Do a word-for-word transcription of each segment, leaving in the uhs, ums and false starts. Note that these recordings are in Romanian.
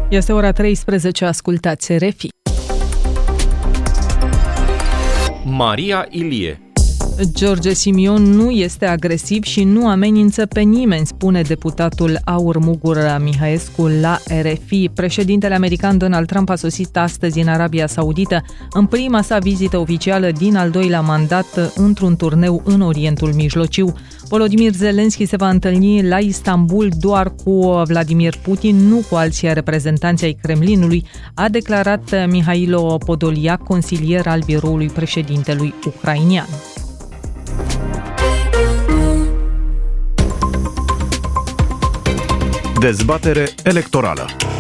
Este ora treisprezece, ascultați R F I. Maria Ilie. George Simion nu este agresiv și nu amenință pe nimeni, spune deputatul Aur Mugur Mihaescu la R F I. Președintele american Donald Trump a sosit astăzi în Arabia Saudită, în prima sa vizită oficială din al doilea mandat, într-un turneu în Orientul Mijlociu. Volodymyr Zelensky se va întâlni la Istanbul doar cu Vladimir Putin, nu cu alții reprezentanți ai Kremlinului, a declarat Mihailo Podolyak, consilier al biroului președintelui ucrainian. Dezbatere electorală.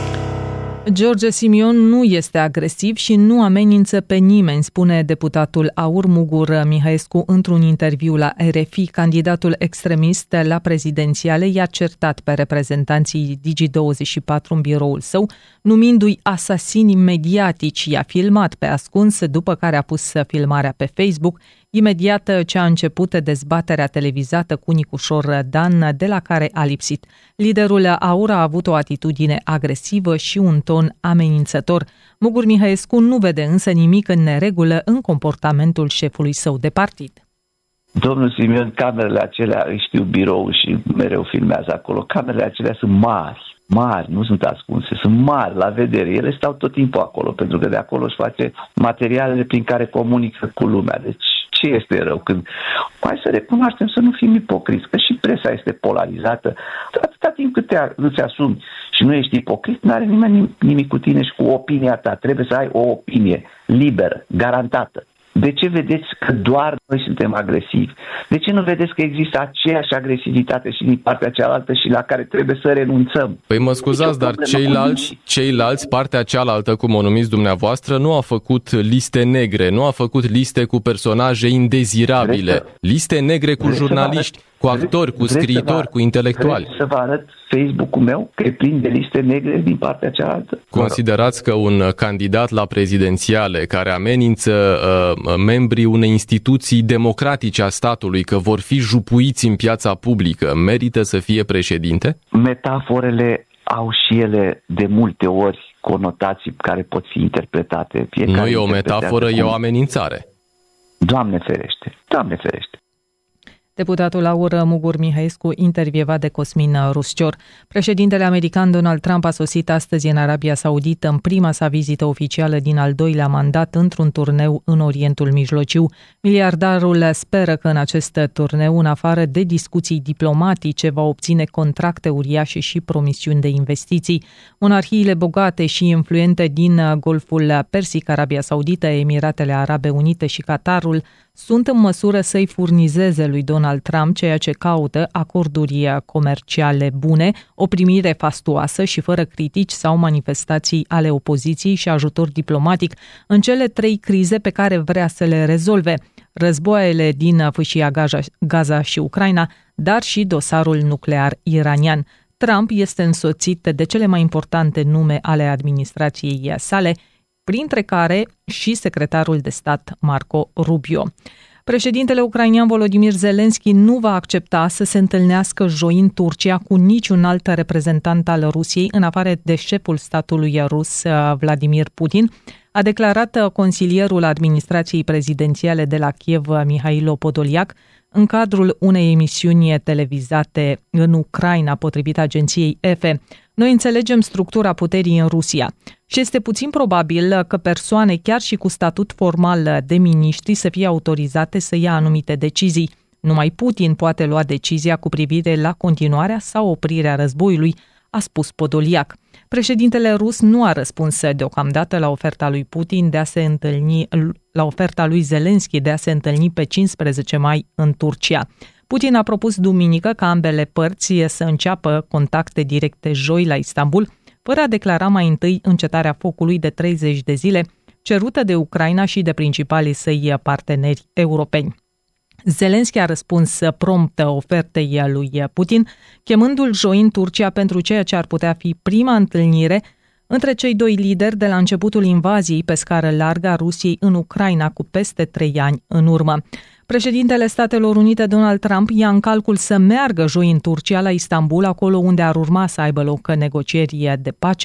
George Simion nu este agresiv și nu amenință pe nimeni, spune deputatul Aur Mugur Mihaescu într-un interviu la R F I. Candidatul extremist la prezidențiale i-a certat pe reprezentanții Digi douăzeci și patru în biroul său, numindu-i asasini mediatici. I-a filmat pe ascuns, după care a pus filmarea pe Facebook, imediat ce a început dezbaterea televizată cu Nicușor Dan, de la care a lipsit. Liderul Aur a avut o atitudine agresivă și un ton amenințător. Mugur Mihaescu nu vede însă nimic în neregulă în comportamentul șefului său de partid. Domnul Simion, camerele acelea, îi știu birou și mereu filmează acolo, camerele acelea sunt mari, mari, nu sunt ascunse, sunt mari la vedere. Ele stau tot timpul acolo, pentru că de acolo își face materialele prin care comunică cu lumea. Deci ce este rău când... Hai să recunoaștem, să nu fim ipocriți, că și presa este polarizată. Atâta timp cât te, îți asumi și nu ești ipocrit, nu are nimeni nimic cu tine și cu opinia ta. Trebuie să ai o opinie liberă, garantată. De ce vedeți că doar noi suntem agresivi? De ce nu vedeți că există aceeași agresivitate și din partea cealaltă și la care trebuie să renunțăm? Păi mă scuzați, dar ceilalți, ceilalți, partea cealaltă, cum o numiți dumneavoastră, nu a făcut liste negre, nu a făcut liste cu personaje indezirabile, să, liste negre cu jurnaliști, arăt, cu actori, cu scriitori, cu intelectuali. Vreți să vă arăt Facebook-ul meu că e plin de liste negre din partea cealaltă? Considerați că un candidat la prezidențiale care amenință uh, membrii unei instituții democratice a statului că vor fi jupuiți în piața publică merită să fie președinte? Metaforele au și ele de multe ori conotații care pot fi interpretate. Fiecare nu e o metaforă, e o amenințare. Doamne ferește, Doamne ferește. Deputatul Aur Mugur Mihaescu, intervievat de Cosmin Ruscior. Președintele american Donald Trump a sosit astăzi în Arabia Saudită în prima sa vizită oficială din al doilea mandat într-un turneu în Orientul Mijlociu. Miliardarul speră că în acest turneu, în afară de discuții diplomatice, va obține contracte uriașe și promisiuni de investiții. Monarhiile bogate și influente din Golful Persic, Arabia Saudită, Emiratele Arabe Unite și Qatarul sunt în măsură să-i furnizeze lui Donald Trump ceea ce caută: acorduri comerciale bune, o primire fastuoasă și fără critici sau manifestații ale opoziției și ajutor diplomatic în cele trei crize pe care vrea să le rezolve: războaiele din fâșia Gaza și Ucraina, dar și dosarul nuclear iranian. Trump este însoțit de cele mai importante nume ale administrației sale, printre care și secretarul de stat Marco Rubio. Președintele ucrainian Volodymyr Zelensky nu va accepta să se întâlnească joi în Turcia cu niciun alt reprezentant al Rusiei, în afară de șeful statului rus Vladimir Putin, a declarat consilierul administrației prezidențiale de la Kiev, Mihailo Podolyak, în cadrul unei emisiuni televizate în Ucraina, potrivit agenției E F E. Noi înțelegem structura puterii în Rusia și este puțin probabil că persoane, chiar și cu statut formal de miniștri, să fie autorizate să ia anumite decizii. Numai Putin poate lua decizia cu privire la continuarea sau oprirea războiului, a spus Podolyak. Președintele rus nu a răspuns deocamdată la oferta lui Putin de a se întâlni, la oferta lui Zelensky de a se întâlni pe cincisprezece mai în Turcia. Putin a propus duminică ca ambele părți să înceapă contacte directe joi la Istanbul, fără a declara mai întâi încetarea focului de treizeci de zile, cerută de Ucraina și de principalii săi parteneri europeni. Zelensky a răspuns prompt ofertei lui Putin, chemându-l joi în Turcia pentru ceea ce ar putea fi prima întâlnire între cei doi lideri de la începutul invaziei pe scară largă a Rusiei în Ucraina cu peste trei ani în urmă. Președintele Statelor Unite Donald Trump ia în calcul să meargă joi în Turcia, la Istanbul, acolo unde ar urma să aibă loc negocieri de pace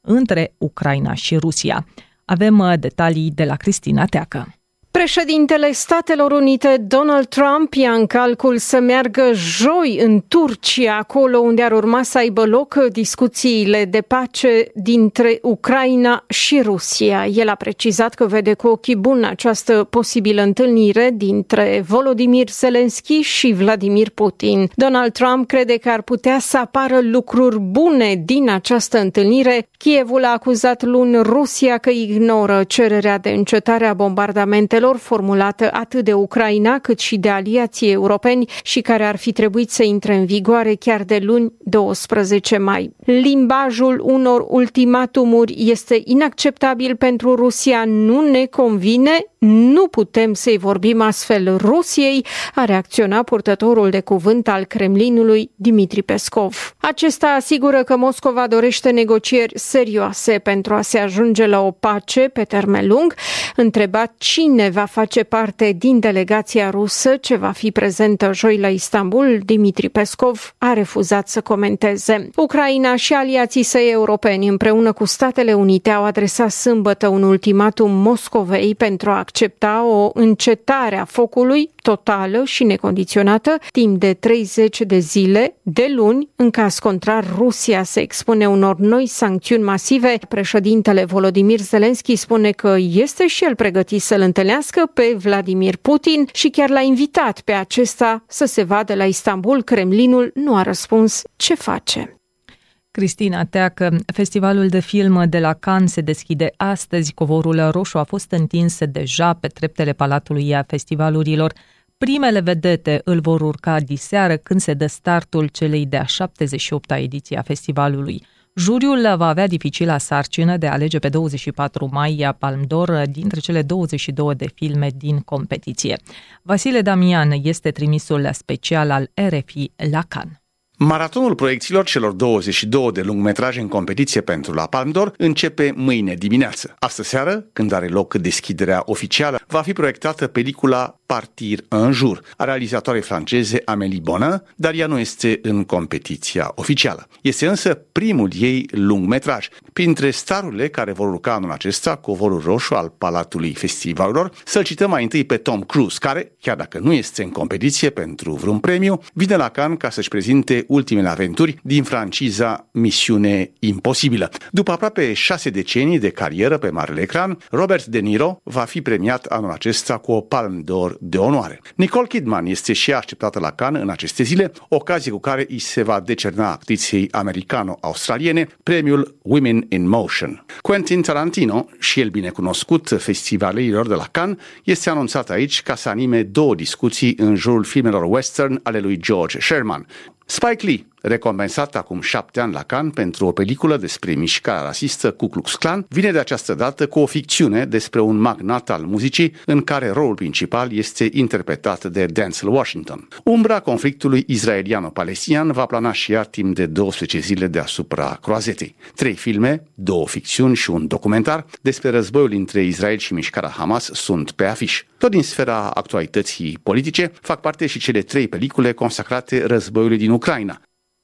între Ucraina și Rusia. Avem detalii de la Cristina Teacă. Președintele Statelor Unite, Donald Trump, ia în calcul să meargă joi în Turcia, acolo unde ar urma să aibă loc discuțiile de pace dintre Ucraina și Rusia. El a precizat că vede cu ochii buni această posibilă întâlnire dintre Volodymyr Zelensky și Vladimir Putin. Donald Trump crede că ar putea să apară lucruri bune din această întâlnire. Kievul a acuzat luni Rusia că ignoră cererea de încetare a bombardamentelor formulată atât de Ucraina cât și de aliații europeni și care ar fi trebuit să intre în vigoare chiar de luni doisprezece mai. Limbajul unor ultimatumuri este inacceptabil pentru Rusia, nu ne convine, nu putem să-i vorbim astfel Rusiei, a reacționat purtătorul de cuvânt al Kremlinului, Dmitri Peskov. Acesta asigură că Moscova dorește negocieri serioase pentru a se ajunge la o pace pe termen lung. Întrebat cine va face parte din delegația rusă ce va fi prezentă joi la Istanbul, Dmitri Peskov a refuzat să comenteze. Ucraina și aliații săi europeni împreună cu Statele Unite au adresat sâmbătă un ultimatum Moscovei pentru a accepta o încetare a focului totală și necondiționată timp de treizeci de zile, de luni. În caz contrar, Rusia se expune unor noi sancțiuni masive. Președintele Volodymyr Zelensky spune că este și el pregătit să-l întâlnească pe Vladimir Putin și chiar l-a invitat pe acesta să se vadă la Istanbul. Kremlinul nu a răspuns ce face. Cristina Teacă, festivalul de film de la Cannes se deschide astăzi. Covorul roșu a fost întins deja pe treptele Palatului a Festivalurilor. Primele vedete îl vor urca diseară când se dă startul celei de-a șaptezeci și opta ediție a festivalului. Juriul va avea dificila sarcină de a alege pe douăzeci și patru mai Palme d'Or dintre cele douăzeci și două de filme din competiție. Vasile Damian este trimisul special al R F I la Cannes. Maratonul proiecțiilor celor douăzeci și două de lungmetraje în competiție pentru la Palme d'Or începe mâine dimineață. Astă seară, când are loc deschiderea oficială, va fi proiectată pelicula Partir un jour, a realizatoarei franceze Amélie Bonin, dar ea nu este în competiția oficială. Este însă primul ei lungmetraj. Printre starurile care vor urca anul acesta covorul roșu al Palatului Festivalurilor, să-l cităm mai întâi pe Tom Cruise, care, chiar dacă nu este în competiție pentru vreun premiu, vine la Cannes ca să-și prezinte ultimele aventuri din franciza Misiune Imposibilă. După aproape șase decenii de carieră pe marele ecran, Robert De Niro va fi premiat anul acesta cu o Palme d'Or de onoare. Nicole Kidman este și ea așteptată la Cannes în aceste zile, ocazie cu care îi se va decerna actriței americano-australiene premiul Women in Motion. Quentin Tarantino, și el bine cunoscut festivalerilor de la Cannes, este anunțat aici ca să anime două discuții în jurul filmelor western ale lui George Sherman. Spike Lee, recompensat acum șapte ani la Cannes pentru o peliculă despre mișcarea rasistă Ku Klux Klan, vine de această dată cu o ficțiune despre un magnat al muzicii în care rolul principal este interpretat de Denzel Washington. Umbra conflictului israeliano-palestinian va plana și ea timp de douăsprezece zile deasupra croazetei. Trei filme, două ficțiuni și un documentar despre războiul între Israel și mișcarea Hamas sunt pe afiș. Tot din sfera actualității politice fac parte și cele trei pelicule consacrate războiului din Ucraina.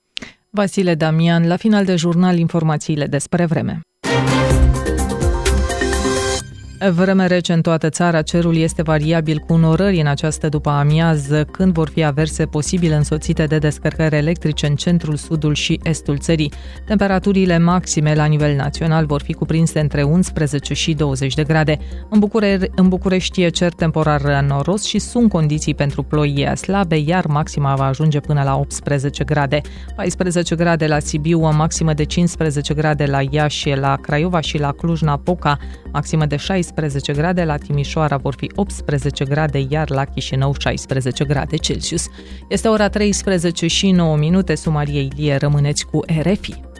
Vasile Damian, la final de jurnal, informațiile despre vreme. Vreme rece în toată țara, cerul este variabil cu norări în această după-amiază, când vor fi averse posibile însoțite de descărcări electrice în centrul, sudul și estul țării. Temperaturile maxime la nivel național vor fi cuprinse între unsprezece și douăzeci de grade. În, Bucure- în București e cer temporar noros și sunt condiții pentru ploi slabe, iar maxima va ajunge până la optsprezece grade. paisprezece grade la Sibiu, o maximă de cincisprezece grade la Iași, la Craiova și la Cluj-Napoca, maximă de șaisprezece grade, la Timișoara vor fi optsprezece grade, iar la Chișinău șaisprezece grade Celsius. Este ora treisprezece și nouă minute, Sumarie Ilie, rămâneți cu R F I.